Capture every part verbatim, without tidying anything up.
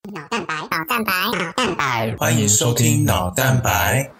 脑蛋白，脑蛋白，脑蛋白， 欢迎收听脑蛋白。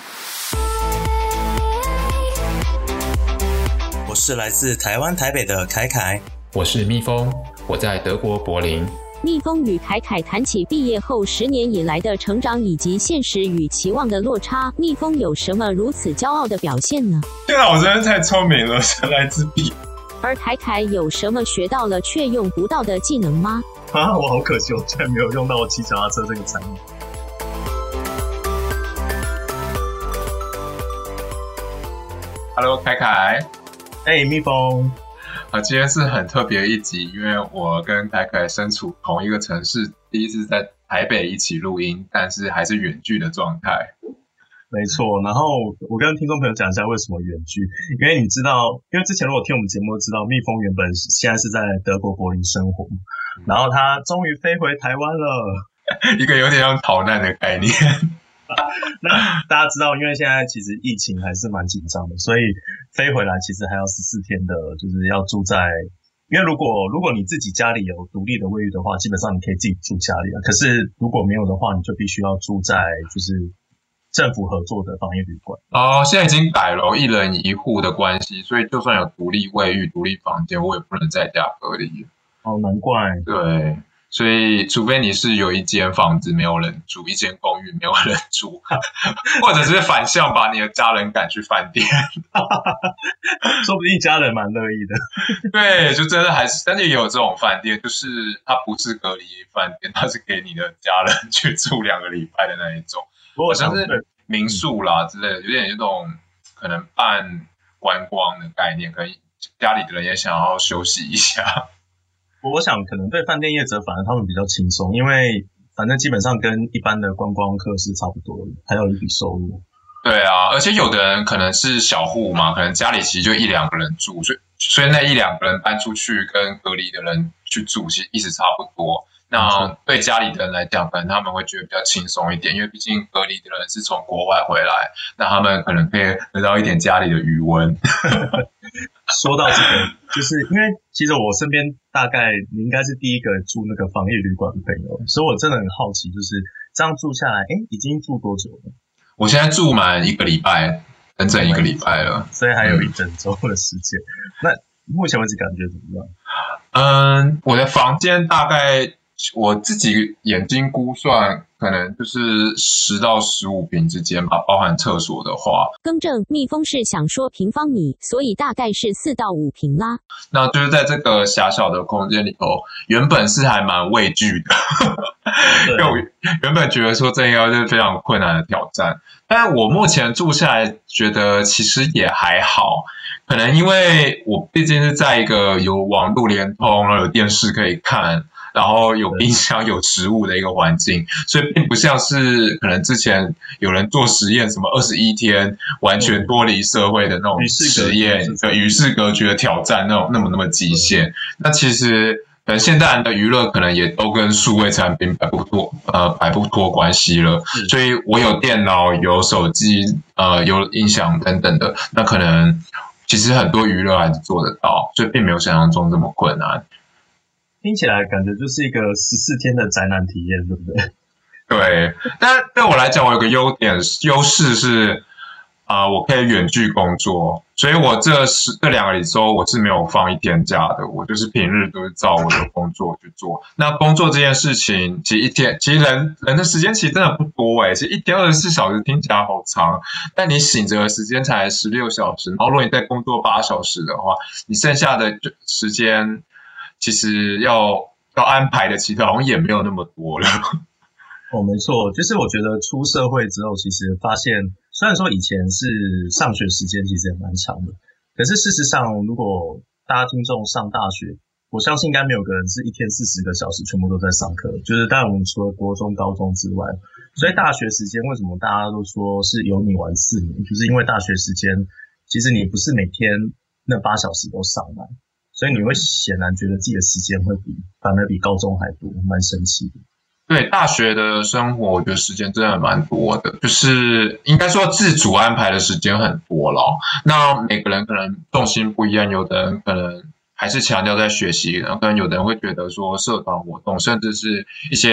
我是来自台湾台北的凯凯， 我是蜜蜂，我在德国柏林。 蜜蜂与凯凯谈起毕业后十年以来的成长以及现实与期望的落差，蜜蜂有什么如此骄傲的表现呢？ 天哪，我真的太聪明了，神来之笔。 而凯凯有什么学到了却用不到的技能吗？ 啊，我好可惜，我居然没有用到我骑脚踏车这个产品。Hello， 凯凯。 哎、hey, 蜜蜂。 啊，今天是很特别的一集，因为我跟凯凯身处同一个城市，第一次在台北一起录音，但是还是远距的状态。 没错，然后我跟听众朋友讲一下为什么远距，因为你知道，因为之前如果听我们节目都知道，蜜蜂原本现在是在德国柏林生活，然后他终于飞回台湾了， 一个有点像逃难的概念。 那大家知道，因为现在其实疫情还是蛮紧张的，所以飞回来其实还要十四天的，就是要住在。因为如果如果你自己家里有独立的卫浴的话，基本上你可以自己住家里了。可是如果没有的话，你就必须要住在就是政府合作的防疫旅馆。 哦，现在已经改了一人一户的关系，所以就算有独立卫浴、独立房间，我也不能在家隔离。 哦，难怪。 对。所以除非你是有一间房子没有人住，一间公寓没有人住，或者是反向把你的家人赶去饭店。 说不定家人蛮乐意的。 对，就真的还是，但是也有这种饭店，就是它不是隔离饭店，它是给你的家人去住两个礼拜的那一种，好像是民宿啦之类的，有点那种可能半观光的概念，可能家里的人也想要休息一下。 我想可能对饭店业者反而他们比较轻松，因为反正基本上跟一般的观光客是差不多的，还有一笔收入。 对啊，而且有的人可能是小户嘛，可能家里其实就一两个人住，所以所以那一两个人搬出去跟隔离的人去住，其实意思差不多。那对家里的人来讲，可能他们会觉得比较轻松一点，因为毕竟隔离的人是从国外回来，那他们可能可以得到一点家里的余温。 说到这个，就是因为其实我身边大概你应该是第一个住那个防疫旅馆的朋友，所以我真的很好奇，就是这样住下来，哎，已经住多久了？ 我现在住满一个礼拜，整整一个礼拜了， 所以还有一整周的时间。嗯、那目前为止感觉怎么样？ 嗯，我的房间大概我自己眼睛估算，可能就是十到十五平之间吧，包含厕所的话。 更正，蜜蜂是想说平方米，所以大概是四到五平啦。 那就是在这个狭小的空间里头，原本是还蛮畏惧的，因为我原本觉得说这应该是非常困难的挑战，但我目前住下来觉得其实也还好。可能因为我毕竟是在一个有网络连通，然后有电视可以看，然后有冰箱有食物的一个环境，所以并不像是可能之前有人做实验什么二十一天完全脱离社会的那种实验，与世隔绝的挑战那种那么那么极限。那其实可能现代人的娱乐可能也都跟数位产品摆不脱呃摆不脱关系了，所以我有电脑有手机呃有音响等等的，那可能其实很多娱乐还是做得到，所以并没有想象中这么困难。 听起来感觉就是一个十四天的宅男体验，对不对？ 对，但对我来讲，我有个优点优势是，啊、呃，我可以远距工作，所以我这十这两个周我是没有放一天假的，我就是平日都是照我的工作去做。那工作这件事情，其实一天，其实人人的时间其实真的不多诶，其实一天二十四小时听起来好长，但你醒着的时间才十六小时，然后如果你在工作八小时的话，你剩下的时间其实要要安排的，其实好像也没有那么多了。 哦，没错，就是我觉得出社会之后，其实发现，虽然说以前是上学时间其实也蛮长的，可是事实上，如果大家听众上大学，我相信应该没有个人是一天四十个小时全部都在上课，就是当然我们除了国中、高中之外，所以大学时间为什么大家都说是有你玩四年，就是因为大学时间其实你不是每天那八小时都上满，所以你会显然觉得自己的时间会比反而比高中还多，蛮神奇的。 对，大学的生活我觉得时间真的蛮多的，就是应该说自主安排的时间很多了。那每个人可能重心不一样，有的人可能还是强调在学习，然后可能有的人会觉得说社团活动，甚至是一些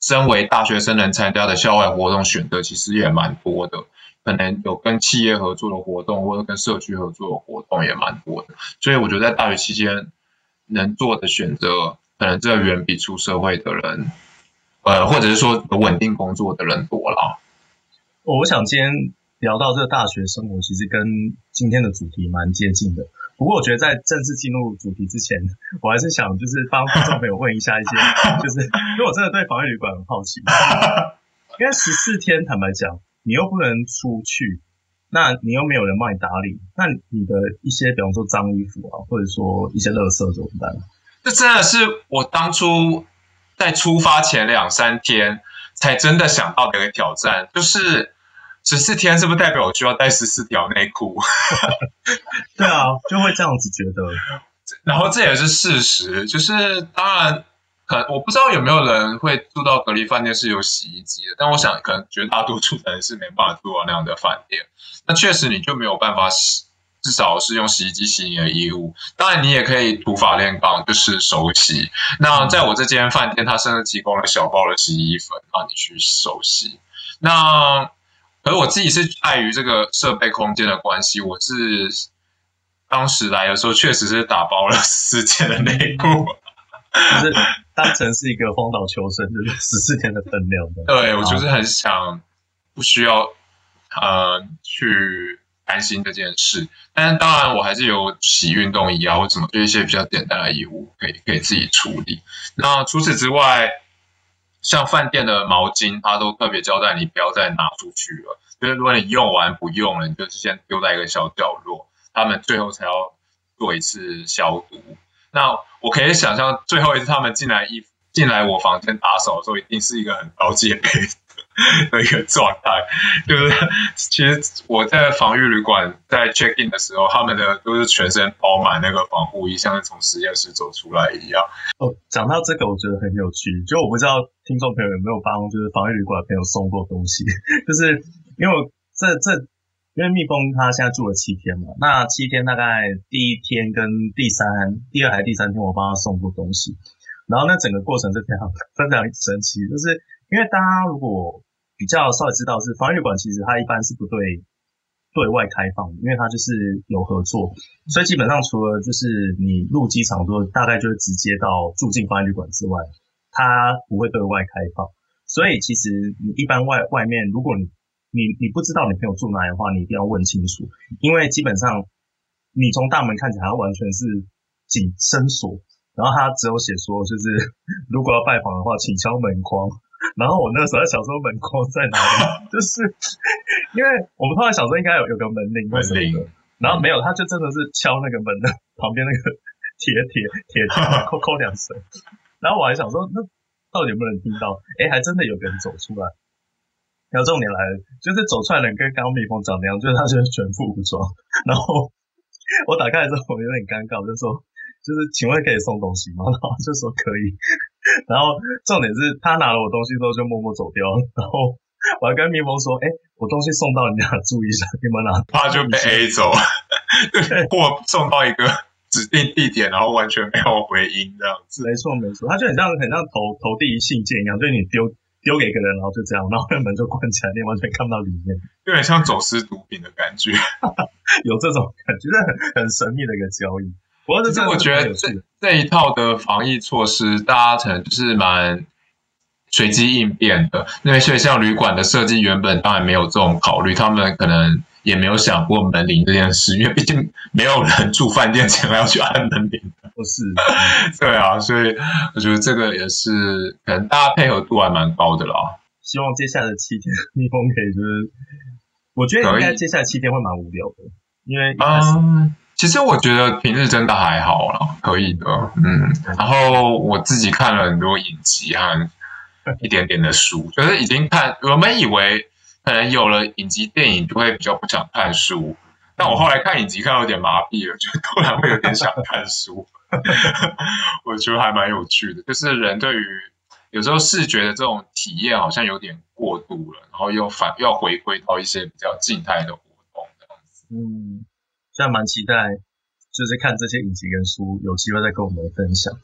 身为大学生能参加的校外活动选择其实也蛮多的，可能有跟企业合作的活动，或者跟社区合作的活动也蛮多的。所以我觉得在大学期间能做的选择，可能这远比出社会的人，呃，或者是说有稳定工作的人多啦。 我想今天聊到这个大学生活，其实跟今天的主题蛮接近的。不过我觉得在正式进入主题之前，我还是想就是帮听众朋友问一下一些，就是因为我真的对防疫旅馆很好奇，因为十四天坦白讲，你又不能出去，那你又没有人帮你打理，那你的一些比方说脏衣服啊，或者说一些垃圾怎么办？ 这真的是我当初在出发前两三天才真的想到的一个挑战，就是十四天是不是代表我需要带十四条内裤？ 对啊，就会这样子觉得。 然后这也是事实，就是当然，可能我不知道有没有人会住到隔离饭店是有洗衣机的，但我想可能绝大多数人是没办法住到那样的饭店。那确实你就没有办法洗，至少是用洗衣机洗你的衣物。当然你也可以土法炼钢，就是手洗。那在我这间饭店，它甚至提供了小包的洗衣粉让你去手洗。那可是我自己是碍于这个设备空间的关系，我是当时来的时候确实是打包了十四件的内裤， 就是当成是一个荒岛求生，就是十四天的分量的。 对，我就是很想不需要呃去担心这件事，但是当然我还是有洗运动衣啊或什么，就一些比较简单的衣物可以可以自己处理。那除此之外，像饭店的毛巾，它都特别交代你不要再拿出去了。就是如果你用完不用了，你就先丢在一个小角落，他们最后才要做一次消毒。那我可以想象，最后一次他们进来衣进来我房间打扫的时候，一定是一个很高戒备的一个状态。就是其实我在防疫旅馆在 check in 的时候，他们的都是全身包满那个防护衣，像是从实验室走出来一样。 哦，讲到这个，我觉得很有趣。就我不知道听众朋友有没有帮就是防疫旅馆的朋友送过东西，就是因为我这这因为蜜蜂他现在住了七天嘛，那七天大概第一天跟第三、第二还第三天我帮他送过东西，然后那整个过程是非常非常神奇，就是因为大家如果比较稍微知道是防疫旅馆，其实它一般是不对对外开放的，因为它就是有合作，所以基本上除了就是你入机场之后，大概就是直接到住进防疫旅馆之外，它不会对外开放。所以其实你一般外外面，如果你你你不知道你朋友住哪里的话，你一定要问清楚，因为基本上你从大门看起来它完全是紧深锁，然后它只有写说就是如果要拜访的话，请敲门框。然后我那时候在想说门框在哪里，就是因为我们后来想说应该有有个门铃或什么的，然后没有，他就真的是敲那个门的旁边那个铁铁铁扣扣两声，然后我还想说那到底有没有人听到？哎，还真的有个人走出来。然后重点来了，就是走出来的人跟刚刚蜜蜂长那样，就是他就是全副武装。然后我打开来之后，我有点尴尬，我就说。就是请问可以送东西吗？然后就说可以，然后重点是他拿了我东西之后就默默走掉了，然后我还跟蜜蜂说，哎、欸，我东西送到你家，注意一下，你们拿， 他就被 A 走，或送到一个指定地点，然后完全没有回音这样子。 没错没错，他就很像很像投投递信件一样，就是你丢丢给一个人，然后就这样，然后那门就关起来，你完全看不到里面， 有点像走私毒品的感觉， 有这种感觉，就是很很神秘的一个交易。 其实我觉得这这一套的防疫措施，大家可能就是蛮随机应变的。因为所以像旅馆的设计原本当然没有这种考虑，他们可能也没有想过门铃这件事，因为毕竟没有人住饭店前要去按门铃。 不是， 对啊，所以我觉得这个也是可能大家配合度还蛮高的啦。 希望接下来的七天蜜蜂可以就是，我觉得应该接下来七天会蛮无聊的，因为嗯。其实我觉得平日真的还好啦，可以的，嗯。然后我自己看了很多影集和一点点的书，就是已经看，我们以为可能有了影集电影就会比较不想看书，但我后来看影集看到有点麻痹了，就突然会有点想看书。我觉得还蛮有趣的，就是人对于有时候视觉的这种体验好像有点过度了，然后又反又要回归到一些比较静态的活动这样子， 嗯。现在蛮期待，就是看这些影集跟书，有机会再跟我们分享。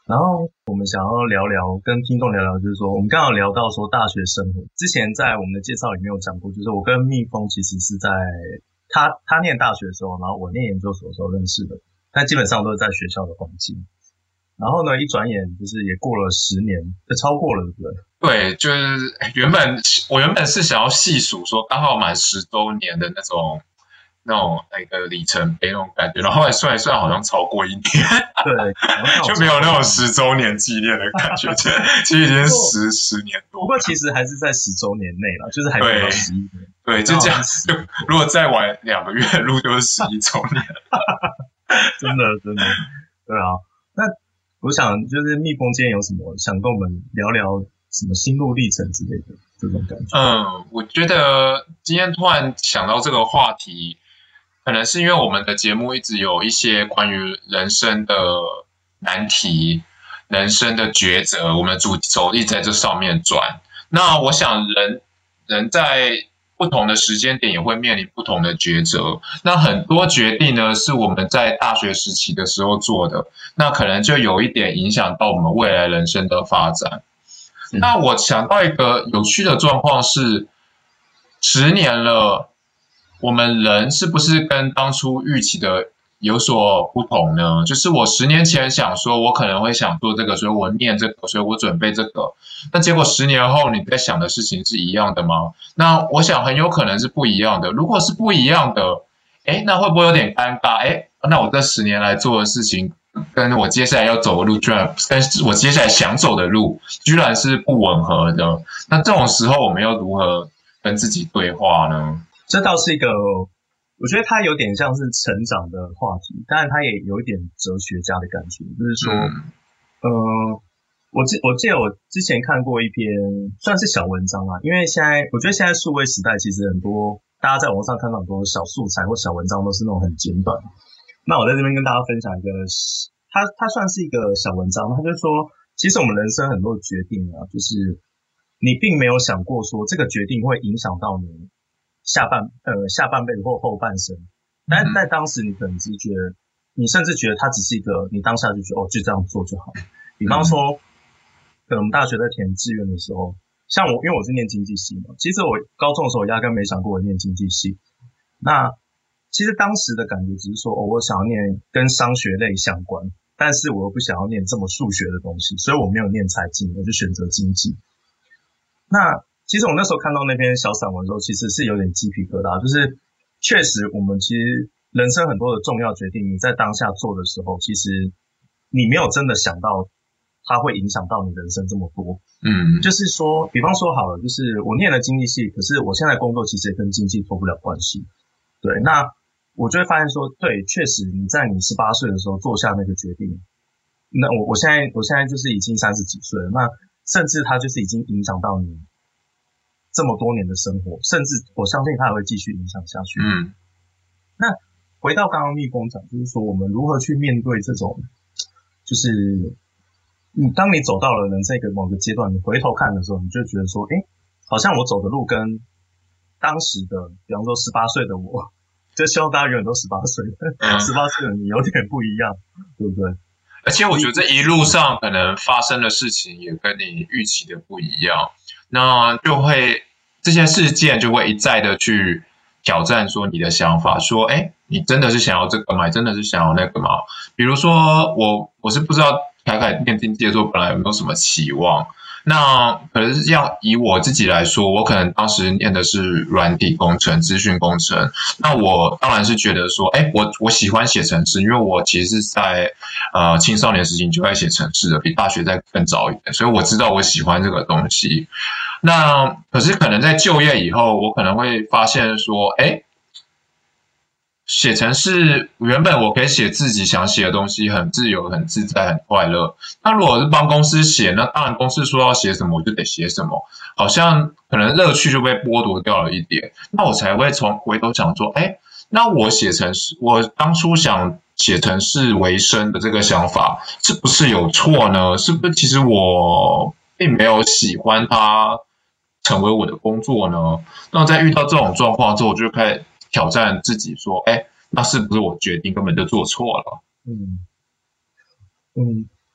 然后我们想要聊聊，跟听众聊聊，就是说我们刚好聊到说大学生活，之前在我们的介绍里面有讲过，就是我跟蜜蜂其实是在他他念大学的时候，然后我念研究所的时候认识的，但基本上都是在学校的环境。然后呢，一转眼就是也过了十年，就超过了，对不对？ 对，就是原本我原本是想要细数说刚好满十周年的那种那种那个里程碑那种感觉，然后后来算一算好像超过一年， 对， 就没有那种十周年纪念的感觉，其实已经十十年多。 不过其实还是在十周年内啦，就是还没到十一年。 对，就这样。就如果再晚两个月录，就是十一周年。 真的真的，对啊。那我想就是蜜蜂今天有什么想跟我们聊聊什么心路历程之类的这种感觉？ 嗯，我觉得今天突然想到这个话题，可能是因为我们的节目一直有一些关于人生的难题、人生的抉择，我们的主轴一直在这上面转。那我想人人在不同的时间点也会面临不同的抉择，那很多决定呢是我们在大学时期的时候做的，那可能就有一点影响到我们未来人生的发展。嗯、那我想到一个有趣的状况是，十年了，我们人是不是跟当初预期的有所不同呢？就是我十年前想说我可能会想做这个，所以我念这个，所以我准备这个，那结果十年后你在想的事情是一样的吗？那我想很有可能是不一样的。如果是不一样的，诶，那会不会有点尴尬？诶，那我这十年来做的事情跟我接下来要走的路，居然跟我接下来想走的路居然是不吻合的，那这种时候我们要如何跟自己对话呢？ 这倒是一个我觉得它有点像是成长的话题，当然它也有一点哲学家的感觉，就是说，嗯、呃，我记我记得我之前看过一篇算是小文章啊，因为现在我觉得现在数位时代其实很多大家在网上看到很多小素材或小文章都是那种很简短。那我在这边跟大家分享一个，它它算是一个小文章，它就说，其实我们人生很多决定啊，就是你并没有想过说这个决定会影响到你下半呃下半辈子或后半生，但是在当时你可能只是觉得，你甚至觉得它只是一个，你当下就觉得哦就这样做就好。比方说，可能我们大学在填志愿的时候，像我因为我是念经济系嘛，其实我高中的时候我压根没想过我念经济系。那其实当时的感觉只是说，哦我想要念跟商学类相关，但是我又不想要念这么数学的东西，所以我没有念财经，我就选择经济。那其实我那时候看到那篇小散文的时候，其实是有点鸡皮疙瘩，就是确实我们其实人生很多的重要决定，你在当下做的时候，其实你没有真的想到它会影响到你人生这么多。嗯，就是说，比方说好了，就是我念了经济系，可是我现在工作其实也跟经济脱不了关系。对，那我就会发现说，对，确实你在你十八岁的时候做下那个决定，那我我现在我现在就是已经三十几岁了，那甚至它就是已经影响到你这么多年的生活，甚至我相信它还会继续影响下去。嗯，那回到刚刚蜜蜂讲，就是说我们如何去面对这种，就是你当你走到了人生一个某个阶段，你回头看的时候，你就觉得说，诶，好像我走的路跟当时的，比方说十八岁的我，就希望大家永远都十八岁，十八岁的你有点不一样，对不对？ 而且我觉得这一路上可能发生的事情也跟你预期的不一样，那就会这些事件就会一再的去挑战说你的想法，说哎，你真的是想要这个吗？真的是想要那个吗？比如说我我是不知道凯凯念经济的时候本来有没有什么期望，那可能是这样，以我自己来说，我可能当时念的是软体工程、资讯工程，那我当然是觉得说，哎，我我喜欢写程式，因为我其实是在呃青少年时期就在写程式的，比大学再更早一点，所以我知道我喜欢这个东西。那可是可能在就业以后，我可能会发现说，哎，写程式原本我可以写自己想写的东西，很自由、很自在、很快乐。那如果是帮公司写，那当然公司说要写什么，我就得写什么，好像可能乐趣就被剥夺掉了一点。那我才会从回头想说，哎，那我写程式，我当初想写程式为生的这个想法，是不是有错呢？是不是其实我并没有喜欢它成为我的工作呢？那在遇到这种状况之后，我就开始挑战自己说，哎，那是不是我决定根本就做错了？ 嗯嗯，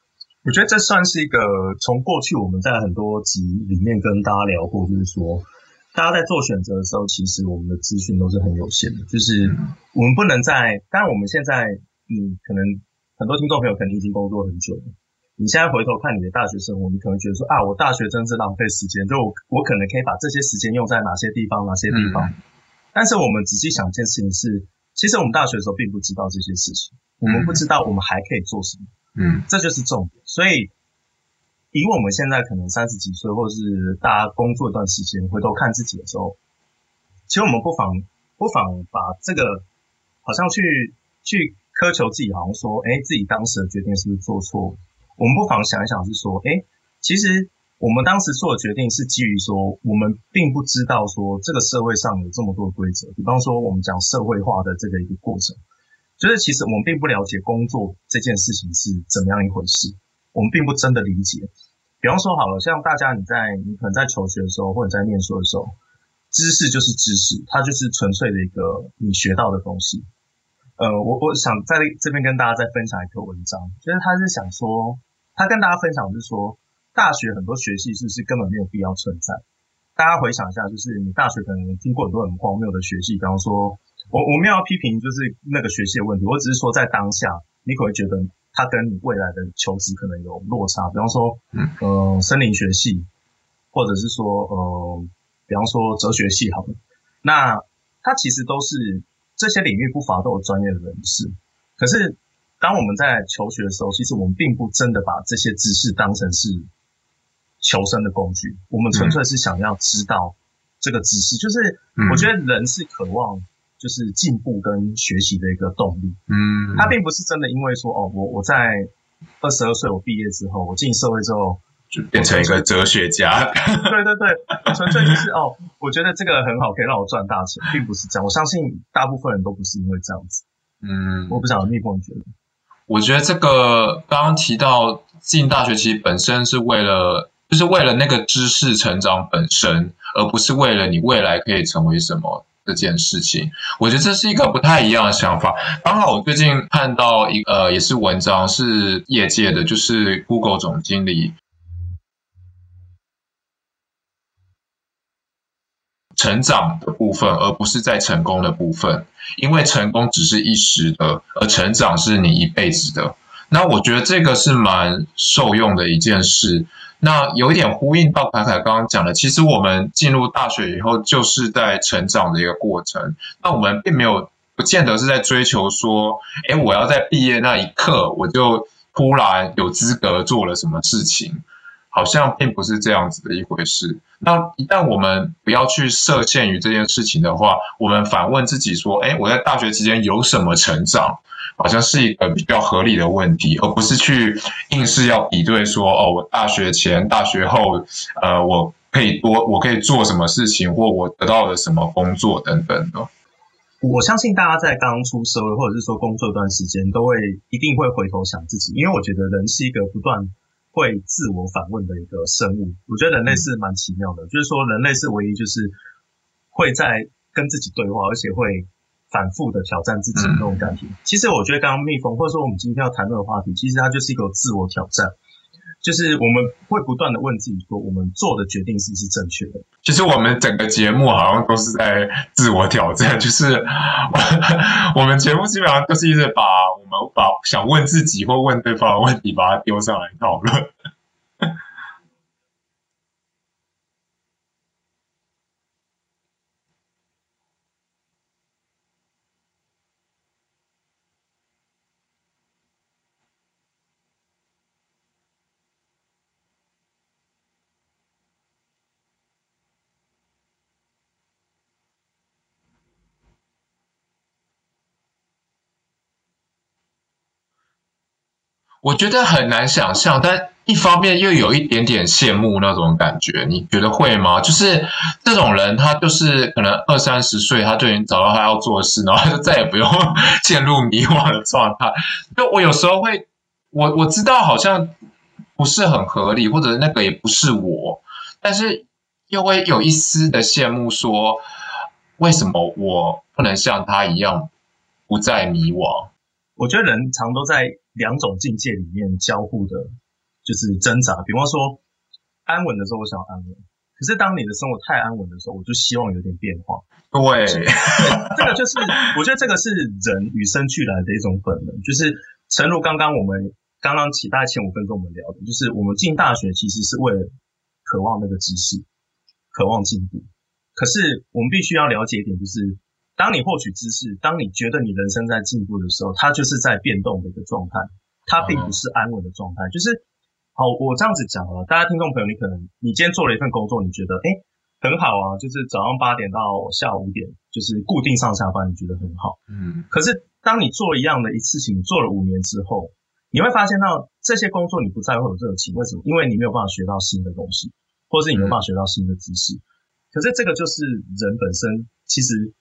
我觉得这算是一个从过去我们在很多集里面跟大家聊过，就是说大家在做选择的时候，其实我们的资讯都是很有限的，就是我们不能在，当然我们现在你可能很多听众朋友可能已经工作很久了，你现在回头看你的大学生活，你可能觉得说啊，我大学真是浪费时间，就我我可能可以把这些时间用在哪些地方哪些地方、嗯、但是我们仔细想一件事情是，其实我们大学的时候并不知道这些事情，我们不知道我们还可以做什么，嗯，这就是重点。所以以我们现在可能三十几岁，或者是大家工作一段时间，回头看自己的时候，其实我们不妨不妨把这个好像去去苛求自己，好像说，哎，自己当时的决定是不是做错？我们不妨想一想，是说，哎，其实我们当时做的决定是基于说，我们并不知道说这个社会上有这么多的规则，比方说我们讲社会化的这个一个过程。就是其实我们并不了解工作这件事情是怎么样一回事，我们并不真的理解。比方说好了，像大家你在你可能在求学的时候，或者在念书的时候，知识就是知识，它就是纯粹的一个你学到的东西。呃，我我想在这边跟大家再分享一篇文章，就是他是想说，他跟大家分享就是说，大学很多学系是不是根本没有必要存在？大家回想一下，就是你大学可能听过很多很荒谬的学系，比方说。我我没有要批评就是那个学系的问题，我只是说在当下你可能会觉得它跟你未来的求职可能有落差，比方说呃森林学系，或者是说呃比方说哲学系好了，那它其实都是这些领域不乏都有专业的人士，可是当我们在求学的时候，其实我们并不真的把这些知识当成是求生的工具，我们纯粹是想要知道这个知识，就是我觉得人是渴望就是进步跟学习的一个动力，嗯，他并不是真的因为说哦，我我在二十二岁我毕业之后，我进社会之后就变成一个哲学家， 对对对，纯粹就是哦，我觉得这个很好，可以让我赚大钱，并不是这样。我相信大部分人都不是因为这样子，嗯，我不晓得蜜蜂你觉得？ 我觉得这个刚刚提到进大学，其实本身是为了，就是为了那个知识成长本身，而不是为了你未来可以成为什么。这件事情，我觉得这是一个不太一样的想法。刚好我最近看到一呃，也是文章，是业界的，就是 Google 总经理成长的部分，而不是在成功的部分，因为成功只是一时的，而成长是你一辈子的。那我觉得这个是蛮受用的一件事。那有一点呼应到凯凯刚刚讲的，其实我们进入大学以后就是在成长的一个过程。那我们并没有不见得是在追求说，诶，我要在毕业那一刻我就突然有资格做了什么事情，好像并不是这样子的一回事。那一旦我们不要去设限于这件事情的话，我们反问自己说，诶，我在大学期间有什么成长？好像是一个比较合理的问题，而不是去硬是要比对说，哦，我大学前、大学后，呃，我可以多，我可以做什么事情，或我得到了什么工作等等的。 我相信大家在刚出社会或者是说工作一段时间，都会一定会回头想自己，因为我觉得人是一个不断会自我反问的一个生物。我觉得人类是蛮奇妙的，就是说人类是唯一就是会在跟自己对话，而且会反复的挑战自己的那种感觉。嗯、其实我觉得刚刚蜜蜂或者说我们今天要谈论的话题，其实它就是一个自我挑战，就是我们会不断的问自己说，我们做的决定是不是正确的。 其实我们整个节目好像都是在自我挑战，就是我们节目基本上就是一直把我们把想问自己或问对方的问题把它丢上来讨论。我觉得很难想象，但一方面又有一点点羡慕那种感觉，你觉得会吗？就是这种人，他就是可能二三十岁，他就已经找到他要做的事，然后他就再也不用陷入迷惘的状态。就我有时候会，我我知道好像不是很合理，或者那个也不是我，但是又会有一丝的羡慕说，为什么我不能像他一样不再迷惘？ 我觉得人常都在两种境界里面交互的就是挣扎。比方说安稳的时候，我想要安稳，可是当你的生活太安稳的时候，我就希望有点变化。 对， 这个就是我觉得这个是人与生俱来的一种本能，就是诚如刚刚我们刚刚起大概前五分钟我们聊的，就是我们进大学其实是为了渴望那个知识，渴望进步。可是我们必须要了解一点，就是当你获取知识，当你觉得你人生在进步的时候，它就是在变动的一个状态，它并不是安稳的状态。就是好，我这样子讲了，大家听众朋友，你可能你今天做了一份工作，你觉得诶很好啊，就是早上八点到下午五点，就是固定上下班，你觉得很好。嗯。可是当你做一样的一事情，你做了五年之后，你会发现到这些工作你不再会有热情，为什么？因为你没有办法学到新的东西，或是你没有办法学到新的知识。可是这个就是人本身，其实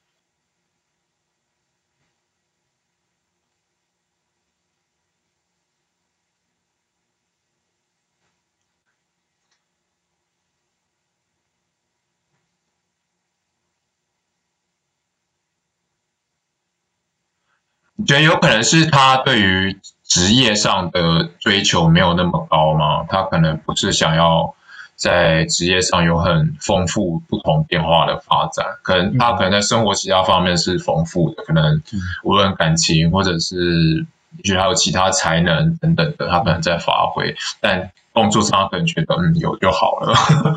你觉得有可能是他对于职业上的追求没有那么高吗？他可能不是想要在职业上有很丰富、不同变化的发展，可能他可能在生活其他方面是丰富的，可能无论感情或者是也许还有其他才能等等的，他可能在发挥，但工作上他可能觉得嗯有就好了。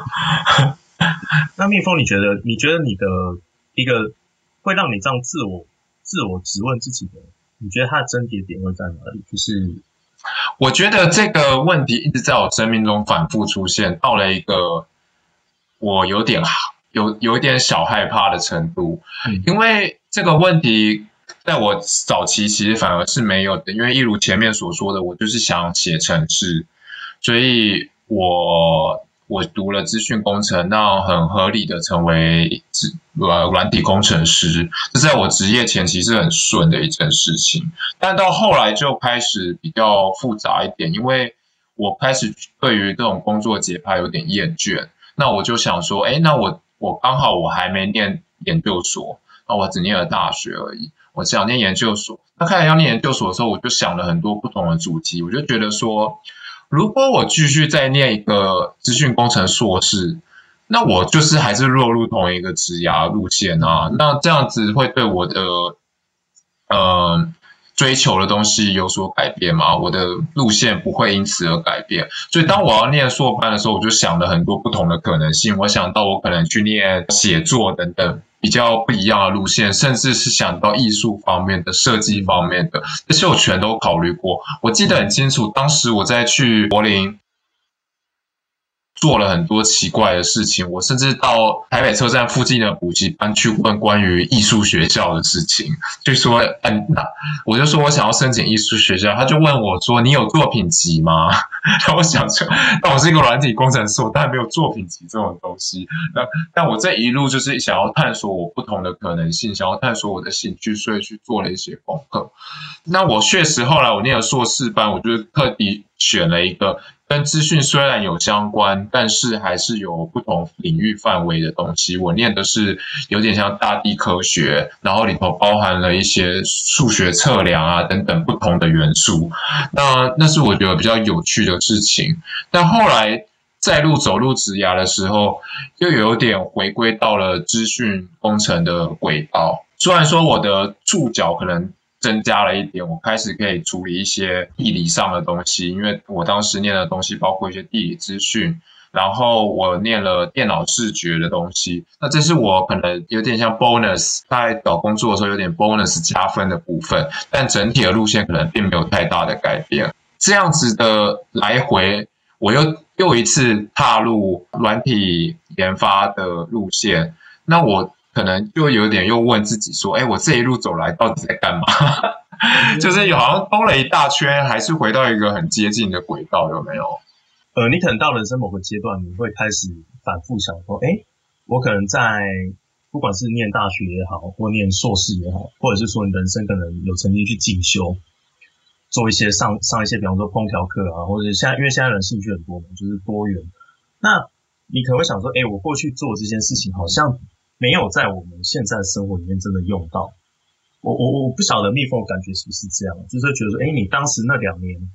那蜜蜂，你觉得你觉得你的一个会让你这样自我自我质问自己的，你觉得它的症结点会在哪里？就是我觉得这个问题一直在我生命中反复出现，到了一个我有点有有一点小害怕的程度，嗯、因为这个问题在我早期其实反而是没有的，因为一如前面所说的，我就是想写程式，所以我我读了资讯工程，那很合理的成为呃软体工程师，这在我职业前期是很顺的一件事情，但到后来就开始比较复杂一点，因为我开始对于这种工作节拍有点厌倦，那我就想说，哎，那我我刚好我还没念研究所，那我只念了大学而已，我想念研究所，那开始要念研究所的时候，我就想了很多不同的主题，我就觉得说，如果我继续再念一个资讯工程硕士，那我就是还是落入同一个职涯路线啊，那这样子会对我的呃追求的东西有所改变吗？我的路线不会因此而改变，所以当我要念硕班的时候，我就想了很多不同的可能性，我想到我可能去念写作等等比较不一样的路线，甚至是想到艺术方面的、设计方面的，这些我全都考虑过。我记得很清楚，当时我在去柏林做了很多奇怪的事情，我甚至到台北车站附近的补习班去问关于艺术学校的事情，就说嗯，我就说我想要申请艺术学校，他就问我说你有作品集吗？然后我想说，那我是一个软体工程师，我当然没有作品集这种东西。那但我这一路就是想要探索我不同的可能性，想要探索我的兴趣，所以去做了一些功课。那我确实后来我念了硕士班，我就特地选了一个跟资讯虽然有相关，但是还是有不同领域范围的东西。我念的是有点像大地科学，然后里头包含了一些数学测量啊等等不同的元素。那那是我觉得比较有趣的事情。但后来再路走入职涯的时候，又有点回归到了资讯工程的轨道。虽然说我的触角可能增加了一点，我开始可以处理一些地理上的东西，因为我当时念的东西包括一些地理资讯，然后我念了电脑视觉的东西，那这是我可能有点像 bonus， 在找工作的时候有点 bonus 加分的部分，但整体的路线可能并没有太大的改变。这样子的来回，我又又一次踏入软体研发的路线，那我可能就有点又问自己说，哎，我这一路走来到底在干嘛？就是好像兜了一大圈，还是回到一个很接近的轨道，有没有？ 呃，你可能到人生某个阶段，你会开始反复想说，哎，我可能在不管是念大学也好，或念硕士也好，或者是说你人生可能有曾经去进修，做一些上上一些，比方说烹调课啊，或者现在因为现在人兴趣很多嘛，就是多元。那你可能会想说，哎，我过去做这件事情好像没有在我们现在的生活里面真的用到。我我我不晓得蜜蜂感觉是不是这样，就是觉得说，哎，你当时那两年的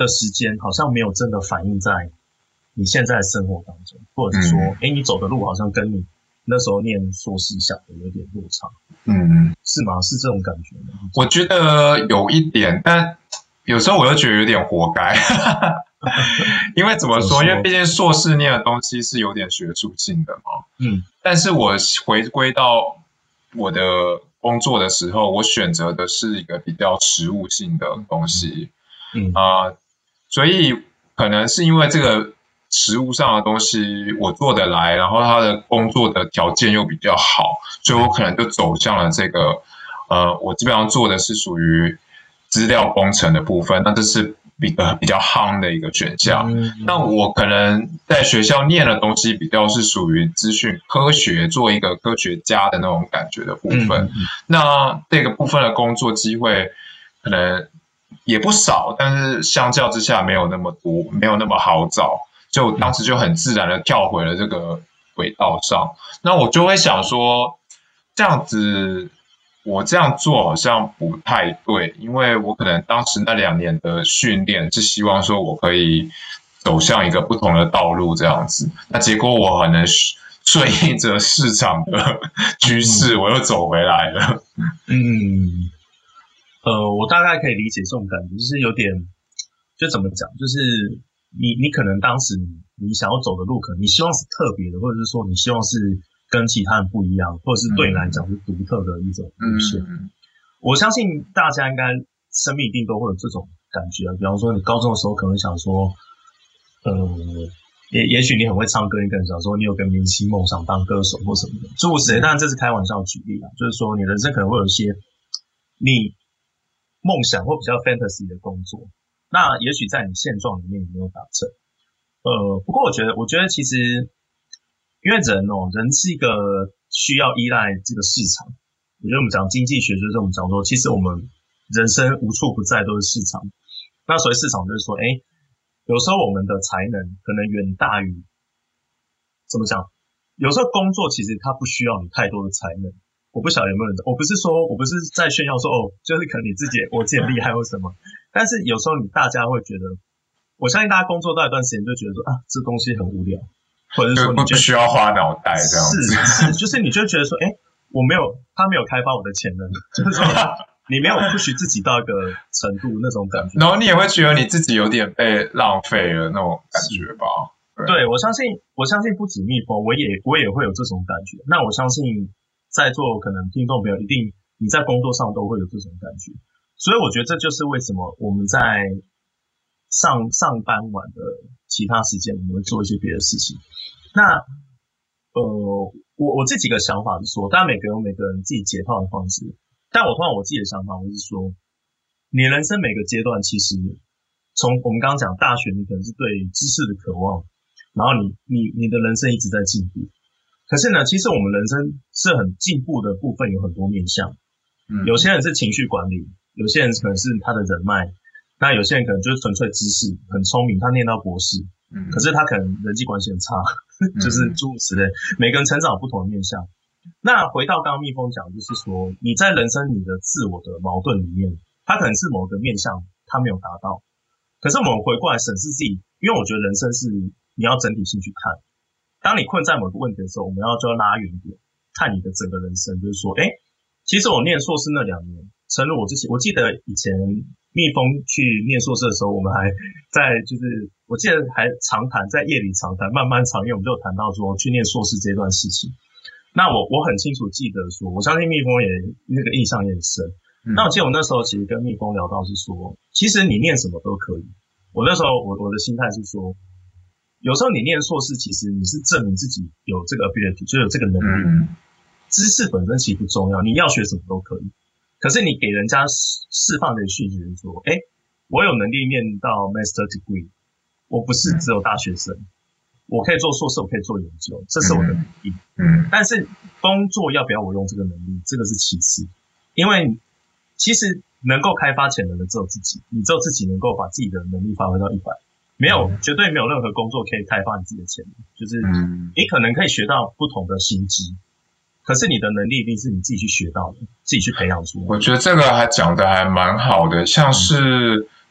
的时间好像没有真的反映在你现在的生活当中，或者是说，哎、嗯，你走的路好像跟你那时候念硕士想的有点落差，嗯，是吗？是这种感觉吗？ 我觉得有一点，但有时候我又觉得有点活该，因为怎么说？因为毕竟硕士念的东西是有点学术性的嘛，嗯，但是我回归到我的工作的时候，我选择的是一个比较实务性的东西，嗯啊、呃，所以可能是因为这个实务上的东西我做得来，然后他的工作的条件又比较好，所以我可能就走向了这个，呃，我基本上做的是属于资料工程的部分，那这是比呃比较夯的一个选项。嗯、那我可能在学校念的东西比较是属于资讯科学，做一个科学家的那种感觉的部分。嗯嗯、那这个部分的工作机会可能也不少，但是相较之下没有那么多，没有那么好找。就当时就很自然的跳回了这个轨道上。那我就会想说，这样子。我这样做好像不太对，因为我可能当时那两年的训练是希望说我可以走向一个不同的道路这样子，那结果我可能顺应着市场的趋势，我又走回来了。 嗯，呃，我大概可以理解这种感觉，就是有点，就怎么讲，就是你你可能当时你你想要走的路，可能你希望是特别的，或者是说你希望是跟其他人不一样，或者是对你来讲是独特的一种路线。嗯、我相信大家应该生命一定都会有这种感觉啊。比方说，你高中的时候可能想说，呃，也也许你很会唱歌，你可能想说你有个明星梦想当歌手或什么的，诸如此类。当然这是开玩笑举例啊，就是说你人生可能会有一些你梦想或比较 fantasy 的工作，那也许在你现状里面你没有达成。呃，不过我觉得，我觉得其实。因为人哦，人是一个需要依赖这个市场。我觉得我们讲经济学，就是我们讲说，其实我们人生无处不在都是市场。那所谓市场，就是说，哎，有时候我们的才能可能远大于，怎么讲？有时候工作其实它不需要你太多的才能。我不晓得有没有人，我不是说，我不是在炫耀说，哦，就是可能你自己，我自己很厉害或什么。但是有时候你大家会觉得，我相信大家工作到一段时间就觉得说，啊，这东西很无聊。或者是说你不需要花脑袋这样子， 是是，就是你就觉得说，哎，我没有，他没有开发我的潜能，就是说你没有push自己到一个程度那种感觉， 然后你也会觉得你自己有点被浪费了那种感觉吧？ 对，我相信，我相信不止蜜蜂，我也我也会有这种感觉。那我相信在座可能听众朋友一定你在工作上都会有这种感觉，所以我觉得这就是为什么我们在上上班晚的其他时间，我们会做一些别的事情。那呃，我我这几个想法是说，当然每个人有每个人自己解套的方式，但我通常我自己的想法会是说，你人生每个阶段其实从我们刚刚讲大学，你可能是对知识的渴望，然后你你你的人生一直在进步。可是呢，其实我们人生是很进步的部分有很多面向，嗯，有些人是情绪管理，有些人可能是他的人脉，那有些人可能就是纯粹知识很聪明，他念到博士，嗯，可是他可能人际关系很差。就是诸如此类，每个人成长有不同的面向。那回到刚刚蜜蜂讲，就是说你在人生你的自我的矛盾里面，它可能是某个面向它没有达到，可是我们回过来审视自己，因为我觉得人生是你要整体性去看。当你困在某个问题的时候，我们要就要拉远一点，看你的整个人生，就是说，哎，其实我念硕士那两年，诚如我之前，我记得以前蜜蜂去念硕士的时候，我们还在就是。我记得还常谈，在夜里常谈，漫漫长夜，我们就谈到说去念硕士这段事情。那我我很清楚记得说，我相信蜜蜂也那个印象也很深。嗯、那我记得我那时候其实跟蜜蜂聊到是说，其实你念什么都可以。我那时候我我的心态是说，有时候你念硕士，其实你是证明自己有这个 ability， 就有这个能力。嗯、知识本身其实不重要，你要学什么都可以。可是你给人家释放的讯息是说，哎，我有能力念到 master degree。我不是只有大学生，我可以做硕士，我可以做研究，这是我的能力。嗯，但是工作要不要我用这个能力，这个是其次。因为其实能够开发潜能的只有自己，你只有自己能够把自己的能力发挥到一百，没有绝对没有任何工作可以开发你自己的潜能。就是你可能可以学到不同的新知，可是你的能力一定是你自己去学到的，自己去培养出来的。 我觉得这个还讲得还蛮好的，像是。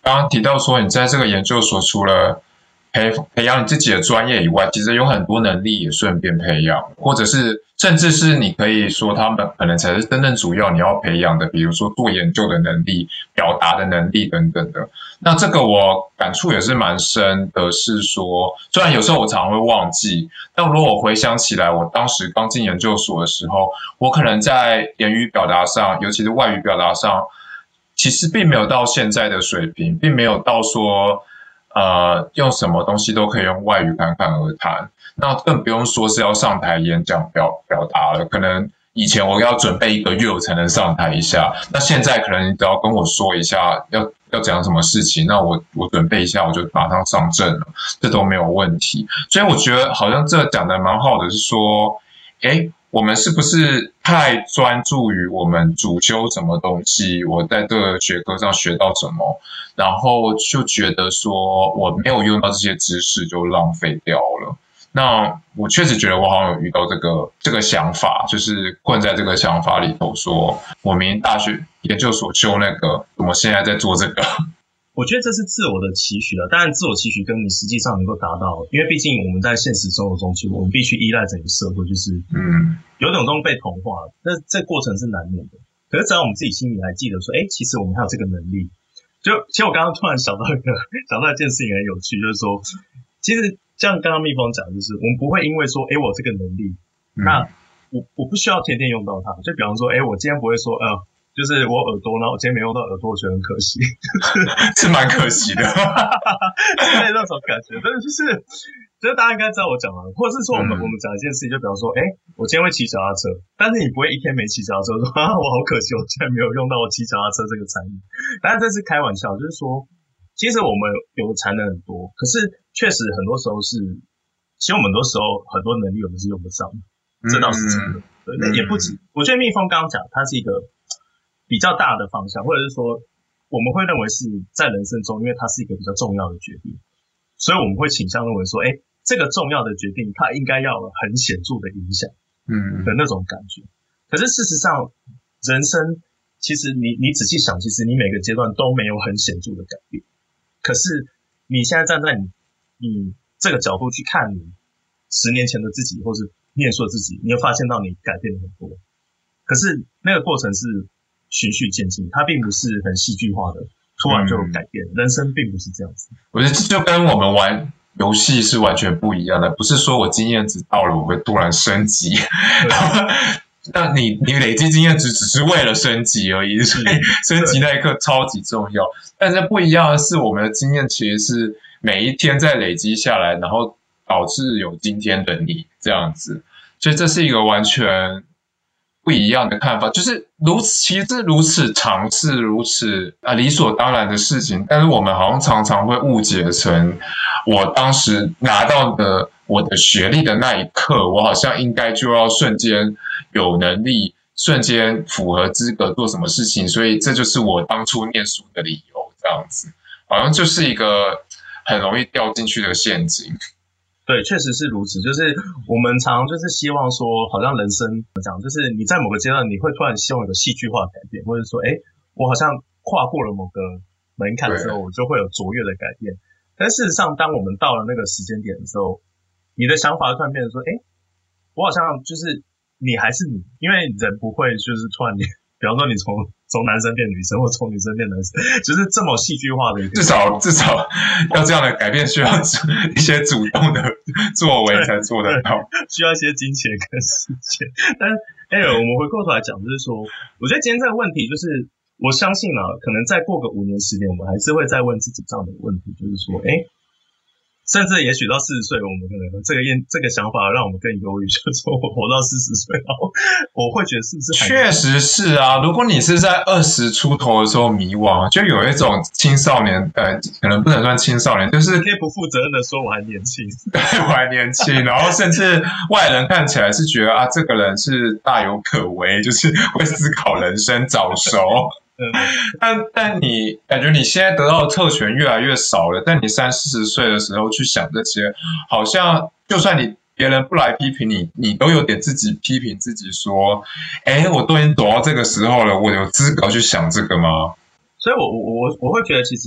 刚刚提到说，你在这个研究所除了培培养你自己的专业以外，其实有很多能力也顺便培养，或者是甚至是你可以说他们可能才是真正主要你要培养的，比如说做研究的能力、表达的能力等等的。那这个我感触也是蛮深的，是说虽然有时候我常常会忘记，但如果我回想起来，我当时刚进研究所的时候，我可能在言语表达上，尤其是外语表达上，其实并没有到现在的水平，并没有到说呃，用什么东西都可以用外语侃侃而谈，那更不用说是要上台演讲表表达了。可能以前我要准备一个月我才能上台一下，那现在可能你只要跟我说一下要要讲什么事情，那我我准备一下我就马上上阵了，这都没有问题。所以我觉得好像这讲的蛮好的，是说，哎，我们是不是太专注于我们主修什么东西，我在这个学科上学到什么，然后就觉得说我没有用到这些知识就浪费掉了。那我确实觉得我好像有遇到这个这个想法，就是困在这个想法里头，说我明明大学研究所修那个，怎么现在在做这个？ 我觉得这是自我的期许了，当然自我期许跟你实际上能够达到，因为毕竟我们在现实生活中，其实我们必须依赖整个社会，就是嗯，有种东西被同化，那这过程是难免的。可是只要我们自己心里还记得说，哎，其实我们还有这个能力。就其实我刚刚突然想到一个想到一件事情很有趣，就是说，其实像刚刚蜜蜂讲，就是我们不会因为说，哎，我有这个能力，嗯、那我我不需要天天用到它。就比方说，哎，我今天不会说，呃。就是我耳朵，然后我今天没用到耳朵，我觉得很可惜， 是蛮可惜的， 之类那种感觉。但是就是，就是大家应该知道我讲的，或者是说我们、嗯、我们讲一件事情，就比方说，哎，我今天会骑脚踏车，但是你不会一天没骑脚踏车，说啊，我好可惜，我竟然没有用到我骑脚踏车这个才艺。当然这是开玩笑，就是说，其实我们有的才能很多，可是确实很多时候是，其实我们很多时候很多能力我们是用不上的，这倒是真的。嗯、对，那也不止。我觉得蜜蜂刚刚讲，它是一个比较大的方向，或者是说我们会认为是在人生中，因为它是一个比较重要的决定，所以我们会倾向认为说，哎，这个重要的决定它应该要有很显著的影响，嗯的那种感觉。可是事实上，人生其实你你仔细想，其实你每个阶段都没有很显著的改变。可是你现在站在你你这个角度去看你十年前的自己，或是念书的自己，你会发现到你改变了很多。可是那个过程是循序渐进，它并不是很戏剧化的，突然就改变。嗯、人生并不是这样子。 我觉得这就跟我们玩游戏是完全不一样的，不是说我经验值到了我会突然升级，但你你累积经验值只是为了升级而已，所以升级那一刻超级重要。但是不一样的是，我们的经验其实是每一天在累积下来，然后导致有今天的你这样子，所以这是一个完全不一样的看法，就是如此，其实如此常识，如此啊理所当然的事情，但是我们好像常常会误解成，我当时拿到的我的学历的那一刻，我好像应该就要瞬间有能力，瞬间符合资格做什么事情，所以这就是我当初念书的理由，这样子，好像就是一个很容易掉进去的陷阱。 对，确实是如此。就是我们常就是希望说，好像人生怎么讲，就是你在某个阶段，你会突然希望有个戏剧化的改变，或者说，哎，我好像跨过了某个门槛之后，我就会有卓越的改变。但事实上，当我们到了那个时间点的时候，你的想法突然变成说，哎，我好像就是你还是你，因为人不会就是突然你，比方说你从从男生变女生，或从女生变男生，就是这么戏剧化的一个。 至少至少要这样的改变，需要一些主动的作为才做得到， 需要一些金钱跟时间。但是，哎，我们回过头来讲，就是说，我觉得今天这个问题，就是我相信啊，可能再过个五年、十年，我们还是会再问自己这样的问题，就是说，哎。甚至也许到四十岁，我们可能这个这个想法让我们更忧郁，就是说我活到四十岁，然后我会觉得是不是还确实是啊。如果你是在二十出头的时候迷惘，就有一种青少年，呃，可能不能算青少年，就是可以不负责任的说我还年轻， 对，我还年轻，然后甚至外人看起来是觉得啊，这个人是大有可为，就是会思考人生、早熟。但但你感觉你现在得到的特权越来越少了，但你三四十岁的时候去想这些，好像就算你别人不来批评你，你都有点自己批评自己说，哎，我都已经走到这个时候了，我有资格去想这个吗？ 所以我我我我会觉得，其实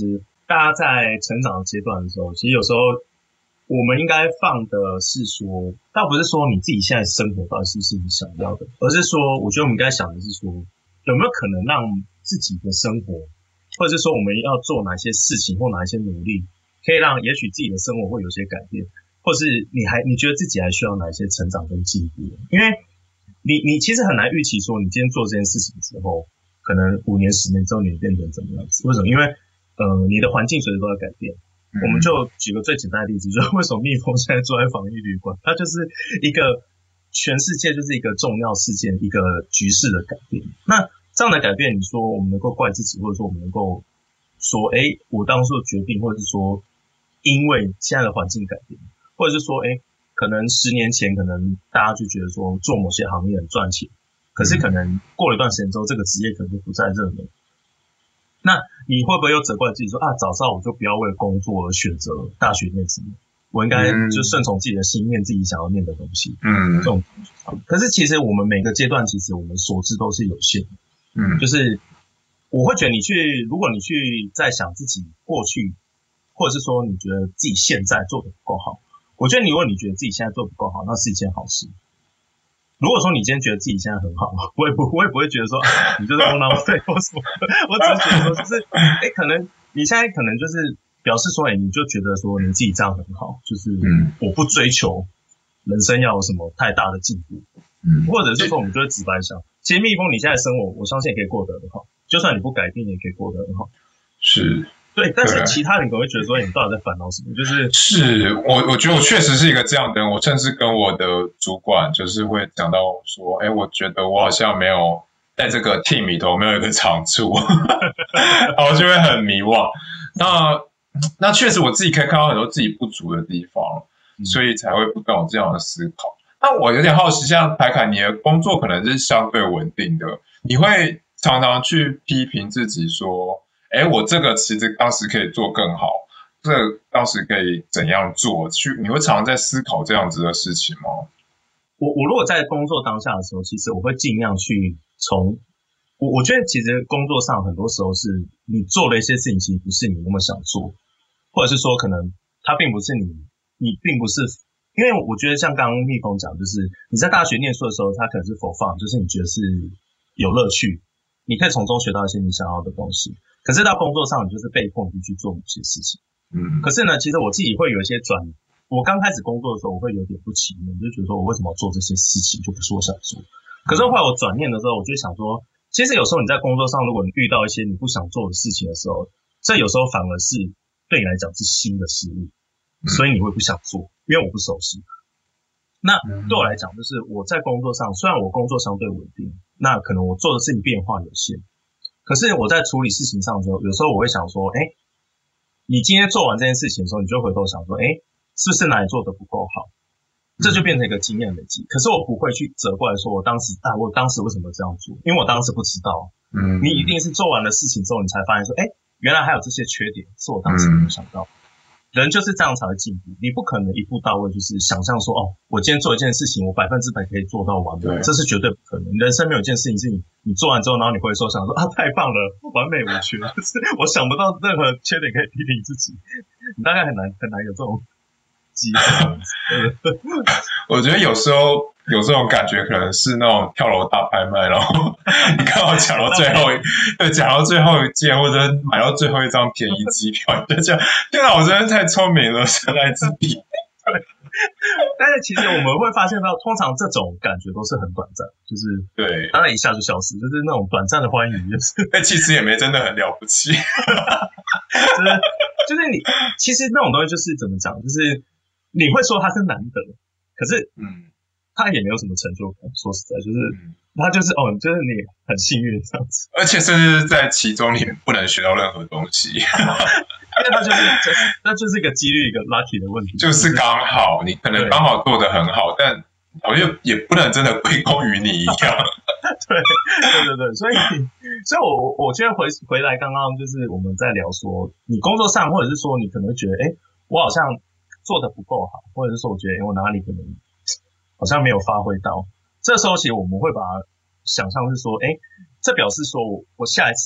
大家在成长的阶段的时候，其实有时候我们应该放的是说，倒不是说你自己现在生活到底是不是你想要的，而是说，我觉得我们应该想的是说，有没有可能让自己的生活，或者是说我们要做哪些事情或哪一些努力，可以让也许自己的生活会有些改变，或是你还你觉得自己还需要哪一些成长跟进步？因为你你其实很难预期说，你今天做这件事情之后，可能五年、十年之后你变成怎么样子？为什么？因为呃，你的环境随时都在改变。嗯、我们就举个最简单的例子，就是为什么蜜蜂现在住在防疫旅馆？它就是一个全世界就是一个重要事件，一个局势的改变。那这样的改变，你说我们能够怪自己，或者说我们能够说，哎，我当初的决定，或者是说因为现在的环境改变，或者是说，哎，可能十年前可能大家就觉得说做某些行业很赚钱，可是可能过了一段时间之后，这个职业可能就不再热门。那你会不会又责怪自己说啊，早知道我就不要为了工作而选择大学念什么？我应该就顺从自己的心，念自己想要念的东西。嗯，这种。可是其实我们每个阶段，其实我们所知都是有限的。嗯，就是我会觉得你去，如果你去在想自己过去，或者是说你觉得自己现在做的不够好，我觉得你如果你觉得自己现在做的不够好，那是一件好事。如果说你今天觉得自己现在很好，我也不我也不会觉得说啊你就是窝囊废或什么，我只是觉得说就是，哎，可能你现在可能就是表示说，哎，你就觉得说你自己这样很好，就是我不追求人生要有什么太大的进步，嗯，或者是说我们就会直白想，其实蜜蜂你现在生活，我相信也可以过得很好，就算你不改变，也可以过得很好， 是。 对，但是其他人可能会觉得说，你到底在烦恼什么？就是是我，我觉得我确实是一个这样的人。我甚至跟我的主管就是会讲到说，哎，我觉得我好像没有在这个 team 里头没有一个长处，然后就会很迷惘。那那确实我自己可以看到很多自己不足的地方，所以才会不断有这样的思考。那我有点好奇，像凯凯，你的工作可能是相对稳定的，你会常常去批评自己说，哎，我这个其实当时可以做更好，这个当时可以怎样做？去，你会常常在思考这样子的事情吗？ 我我如果在工作当下的时候，其实我会尽量去从我我觉得其实工作上很多时候是你做的一些事情，其实不是你那么想做，或者是说可能它并不是你你并不是，因为我觉得像刚刚蜜蜂讲，就是你在大学念书的时候，它可能是for fun，就是你觉得是有乐趣，你可以从中学到一些你想要的东西。可是到工作上，你就是被迫你去做某些事情。嗯。可是呢，其实我自己会有一些转，我刚开始工作的时候，我会有点不情愿，就觉得说我为什么要做这些事情，就不是我想做。可是后来我转念的时候，我就想说，其实有时候你在工作上，如果你遇到一些你不想做的事情的时候，这有时候反而是对你来讲是新的事物，所以你会不想做，因为我不熟悉。那对我来讲，就是我在工作上，虽然我工作相对稳定，那可能我做的事情变化有限。可是我在处理事情上的时候，有时候我会想说，哎，你今天做完这件事情的时候，你就回头想说，哎，是不是哪里做的不够好？这就变成一个经验累积。可是我不会去责怪说，我当时啊，我当时为什么这样做？因为我当时不知道。嗯，你一定是做完了事情之后，你才发现说，哎，原来还有这些缺点，是我当时没有想到。人就是这样才会进步，你不可能一步到位，就是想象说，哦，我今天做一件事情，我百分之百可以做到完美，这是绝对不可能。人生没有一件事情是你你做完之后，然后你回首想说啊，太棒了，完美无缺，就是我想不到任何缺点可以批评自己，你大概很难很难有这种机会。 我觉得有时候有这种感觉，可能是那种跳楼大拍卖，然后你刚好讲到最后一，对，讲到最后一件，或者买到最后一张便宜机票，你就讲，天哪，我真的太聪明了，神来之笔。 但是其实我们会发现到，通常这种感觉都是很短暂，就是对， 当然一下就消失，就是那种短暂的欢愉，就是， 但其实也没真的很了不起， 就是就是你其实那种东西就是怎么讲，就是你会说它是难得，可是嗯，它也没有什么成就感，说实在，就是它就是哦，就是你很幸运这样子， 而且甚至在其中你不能学到任何东西。 因为它就是那就是一个几率一个 lucky 的问题， 就是刚好你可能刚好做得很好，但好像也不能真的归功于你一样。 对对对对，所以所以我我觉得回回来刚刚就是我们在聊说，你工作上或者是说你可能会觉得，哎，我好像做得不够好，或者是说我觉得，哎，我哪里可能好像没有发挥到，这时候其实我们会把它想象是说，哎，这表示说我我下一次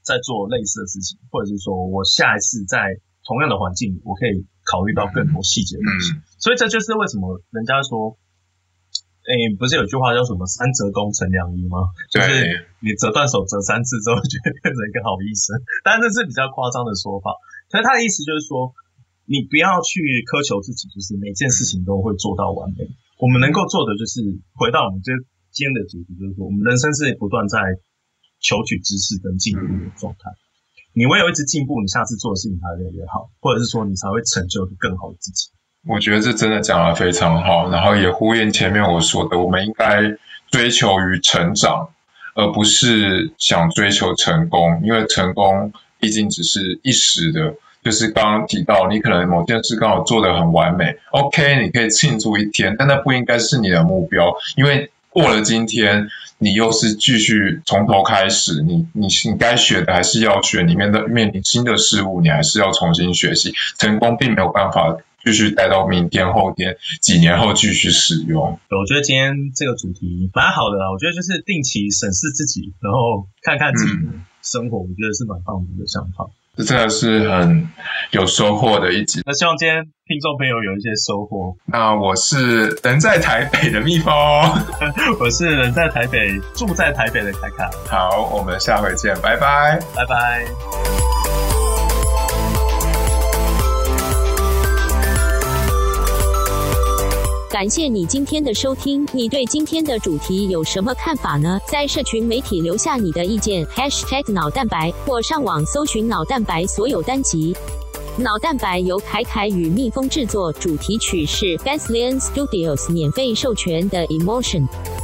再做类似的事情，或者是说我下一次在同样的环境，我可以考虑到更多细节的东西。嗯、所以这就是为什么人家说，诶，不是有句话叫什么"三折肱成良医"吗？就是你折断手折三次之后，就会变成一个好医生。当然这是比较夸张的说法，可是他的意思就是说，你不要去苛求自己，就是每件事情都会做到完美。我们能够做的就是回到我们这今天的主题，就是说我们人生是不断在求取知识跟进步的状态。你唯有一直进步，你下次做的事情才会越来越好，或者是说你才会成就更好的自己。 我觉得这真的讲得非常好，然后也呼应前面我说的，我们应该追求于成长，而不是想追求成功，因为成功毕竟只是一时的。就是刚刚提到，你可能某件事刚好做得很完美 ，OK， 你可以庆祝一天，但那不应该是你的目标，因为过了今天，你又是继续从头开始，你你你该学的还是要学，你面对面临新的事物，你还是要重新学习。成功并没有办法继续待到明天、后天、几年后继续使用。 我觉得今天这个主题蛮好的啦，我觉得就是定期审视自己，然后看看自己的生活，嗯、我觉得是蛮棒的一个想法。 这真的是很有收获的一集。 那希望今天听众朋友有一些收获。 那我是人在台北的蜜蜂， 我是人在台北、住在台北的凯卡。 好，我们下回见，拜拜， 拜拜。 感谢你今天的收听，你对今天的主题有什么看法呢？在社群媒体留下你的意见 hashtag 脑蛋白，或上网搜寻脑蛋白所有单集。脑蛋白由凯凯与蜜蜂制作，主题曲是 Basilian Studios 免费授权的 Emotion。